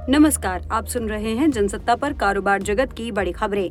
नमस्कार, आप सुन रहे हैं जनसत्ता पर कारोबार जगत की बड़ी खबरें।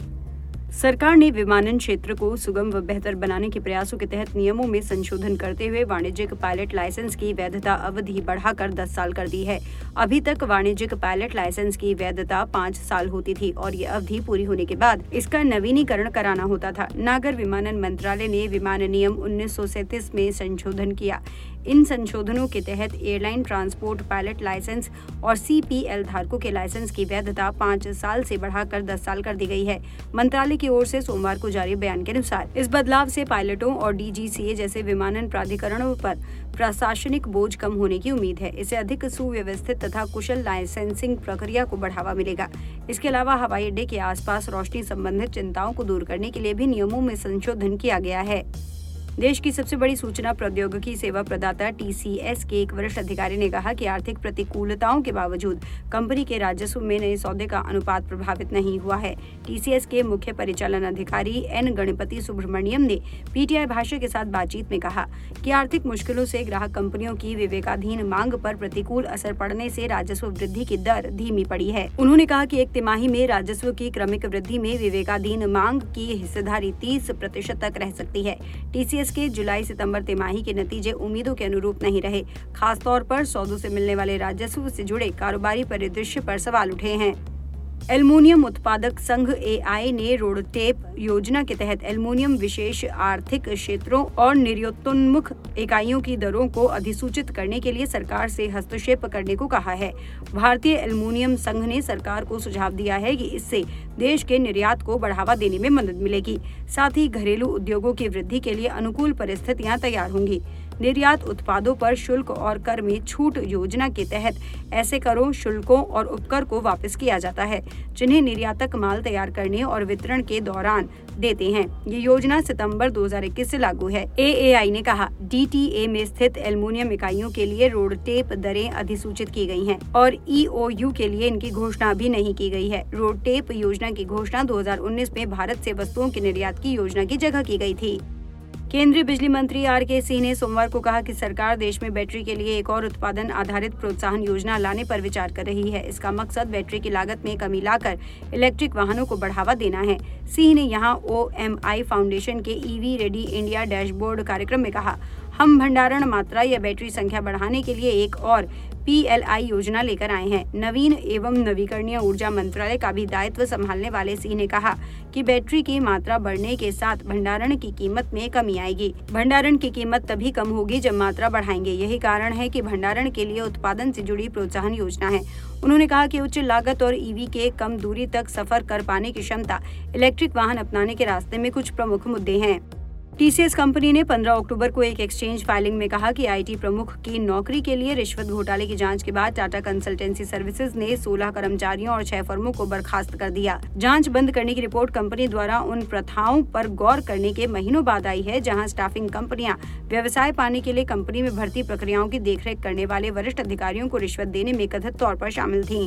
सरकार ने विमानन क्षेत्र को सुगम व बेहतर बनाने के प्रयासों के तहत नियमों में संशोधन करते हुए वाणिज्यिक पायलट लाइसेंस की वैधता अवधि बढ़ाकर 10 साल कर दी है। अभी तक वाणिज्यिक पायलट लाइसेंस की वैधता 5 साल होती थी और ये अवधि पूरी होने के बाद इसका नवीनीकरण कराना होता था। नागर विमानन मंत्रालय ने विमान नियम 1937 में संशोधन किया। इन संशोधनों के तहत एयरलाइन ट्रांसपोर्ट पायलट लाइसेंस और CPL धारकों के लाइसेंस की वैधता 5 साल से बढ़ाकर 10 साल कर दी गई है। मंत्रालय की ओर से सोमवार को जारी बयान के अनुसार इस बदलाव से पायलटों और DGCA जैसे विमानन प्राधिकरणों पर प्रशासनिक बोझ कम होने की उम्मीद है। इससे अधिक सुव्यवस्थित तथा कुशल लाइसेंसिंग प्रक्रिया को बढ़ावा मिलेगा। इसके अलावा हवाई अड्डे के आसपास रोशनी संबंधित चिंताओं को दूर करने के लिए भी नियमों में संशोधन किया गया है। देश की सबसे बड़ी सूचना प्रौद्योगिकी सेवा प्रदाता TCS के एक वरिष्ठ अधिकारी ने कहा कि आर्थिक प्रतिकूलताओं के बावजूद कंपनी के राजस्व में नए सौदे का अनुपात प्रभावित नहीं हुआ है। TCS के मुख्य परिचालन अधिकारी N गणपति सुब्रमण्यम ने PTI भाषा के साथ बातचीत में कहा कि आर्थिक मुश्किलों से ग्राहक कंपनियों की विवेकाधीन मांग पर प्रतिकूल असर पड़ने से राजस्व वृद्धि की दर धीमी पड़ी है। उन्होंने कहा कि एक तिमाही में राजस्व की क्रमिक वृद्धि में विवेकाधीन मांग की हिस्सेदारी 30% तक रह सकती है। TCS के जुलाई-सितंबर तिमाही के नतीजे उम्मीदों के अनुरूप नहीं रहे। खासतौर पर सौदों से मिलने वाले राजस्व से जुड़े कारोबारी परिदृश्य पर सवाल उठे हैं। एल्युमिनियम उत्पादक संघ AI ने रोडटेप योजना के तहत एल्युमिनियम विशेष आर्थिक क्षेत्रों और निर्यातोन्मुख इकाइयों की दरों को अधिसूचित करने के लिए सरकार से हस्तक्षेप करने को कहा है। भारतीय एल्युमिनियम संघ ने सरकार को सुझाव दिया है कि इससे देश के निर्यात को बढ़ावा देने में मदद मिलेगी। साथ ही घरेलू उद्योगों की वृद्धि के लिए अनुकूल परिस्थितियां तैयार होंगी। निर्यात उत्पादों पर शुल्क और कर में छूट योजना के तहत ऐसे करों, शुल्कों और उपकर को वापस किया जाता है जिन्हें निर्यातक माल तैयार करने और वितरण के दौरान देते हैं। ये योजना सितंबर 2021 से लागू है। AAI ने कहा, DTA में स्थित एल्युमिनियम इकाइयों के लिए रोडटेप दरें अधिसूचित की गई हैं और EOU के लिए इनकी घोषणा भी नहीं की गई है। रोडटेप योजना की घोषणा 2019 में भारत से वस्तुओं के निर्यात की योजना की जगह की गई थी। केंद्रीय बिजली मंत्री RK सिंह ने सोमवार को कहा कि सरकार देश में बैटरी के लिए एक और उत्पादन आधारित प्रोत्साहन योजना लाने पर विचार कर रही है। इसका मकसद बैटरी की लागत में कमी लाकर इलेक्ट्रिक वाहनों को बढ़ावा देना है। सिंह ने यहां OMI फाउंडेशन के EV रेडी इंडिया डैशबोर्ड कार्यक्रम में कहा, हम भंडारण मात्रा या बैटरी संख्या बढ़ाने के लिए एक और PLI योजना लेकर आए हैं। नवीन एवं नवीकरणीय ऊर्जा मंत्रालय का भी दायित्व संभालने वाले सिंह ने कहा कि बैटरी की मात्रा बढ़ने के साथ भंडारण की कीमत में कमी आएगी। भंडारण की कीमत तभी कम होगी जब मात्रा बढ़ाएंगे। यही कारण है कि भंडारण के लिए उत्पादन से जुड़ी प्रोत्साहन योजना है। उन्होंने कहा कि उच्च लागत और EV के कम दूरी तक सफर कर पाने की क्षमता इलेक्ट्रिक वाहन अपनाने के रास्ते में कुछ प्रमुख मुद्दे हैं। TCS कंपनी ने 15 अक्टूबर को एक एक्सचेंज फाइलिंग में कहा कि IT प्रमुख की नौकरी के लिए रिश्वत घोटाले की जांच के बाद टाटा कंसल्टेंसी सर्विसेज ने 16 कर्मचारियों और 6 फर्मों को बर्खास्त कर दिया। जांच बंद करने की रिपोर्ट कंपनी द्वारा उन प्रथाओं पर गौर करने के महीनों बाद आई है जहां स्टाफिंग कंपनियां व्यवसाय पाने के लिए कंपनी में भर्ती प्रक्रियाओं की देखरेख करने वाले वरिष्ठ अधिकारियों को रिश्वत देने में कथित तौर पर शामिल थीं।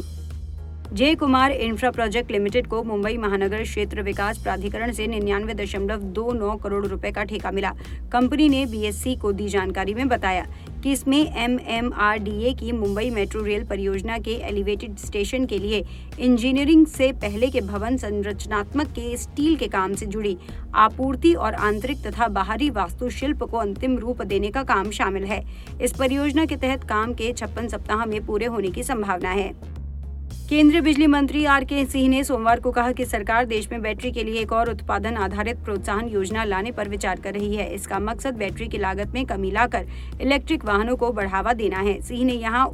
जय कुमार इंफ्रा प्रोजेक्ट लिमिटेड को मुंबई महानगर क्षेत्र विकास प्राधिकरण से 99.29 करोड़ रुपए का ठेका मिला। कंपनी ने BSC को दी जानकारी में बताया कि इसमें MMRDA की मुंबई मेट्रो रेल परियोजना के एलिवेटेड स्टेशन के लिए इंजीनियरिंग से पहले के भवन संरचनात्मक के स्टील के काम से जुड़ी आपूर्ति और आंतरिक तथा बाहरी वास्तुशिल्प को अंतिम रूप देने का काम शामिल है। इस परियोजना के तहत काम के 56 सप्ताह में पूरे होने की संभावना है। केंद्रीय बिजली मंत्री RK सिंह ने सोमवार को कहा कि सरकार देश में बैटरी के लिए एक और उत्पादन आधारित प्रोत्साहन योजना लाने पर विचार कर रही है। इसका मकसद बैटरी की लागत में कमी लाकर इलेक्ट्रिक वाहनों को बढ़ावा देना है। सिंह ने यहां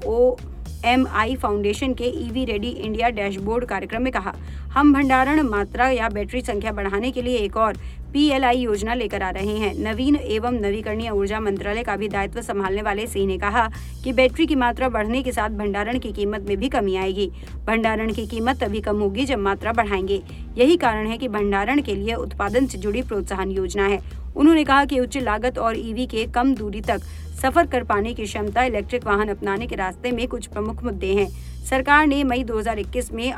OMI फाउंडेशन के EV रेडी इंडिया डैशबोर्ड कार्यक्रम में कहा, हम भंडारण मात्रा या बैटरी संख्या बढ़ाने के लिए एक और PLI योजना लेकर आ रहे हैं। नवीन एवं नवीकरणीय ऊर्जा मंत्रालय का भी दायित्व संभालने वाले सिंह ने कहा कि बैटरी की मात्रा बढ़ने के साथ भंडारण की कीमत में भी कमी आएगी। भंडारण की कीमत तभी कम होगी जब मात्रा बढ़ाएंगे। यही कारण है कि भंडारण के लिए उत्पादन से जुड़ी प्रोत्साहन योजना है। उन्होंने कहा कि उच्च लागत और EV के कम दूरी तक सफर कर पाने की क्षमता इलेक्ट्रिक वाहन अपनाने के रास्ते में कुछ प्रमुख मुद्दे हैं। सरकार ने मई 2021 में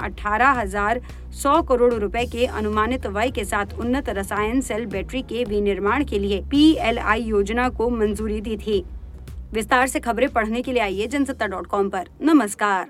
18,100 करोड़ रुपए के अनुमानित व्यय के साथ उन्नत रसायन सेल बैटरी के विनिर्माण के लिए PLI योजना को मंजूरी दी थी। विस्तार से खबरें पढ़ने के लिए आइए जनसत्ता.com पर। नमस्कार।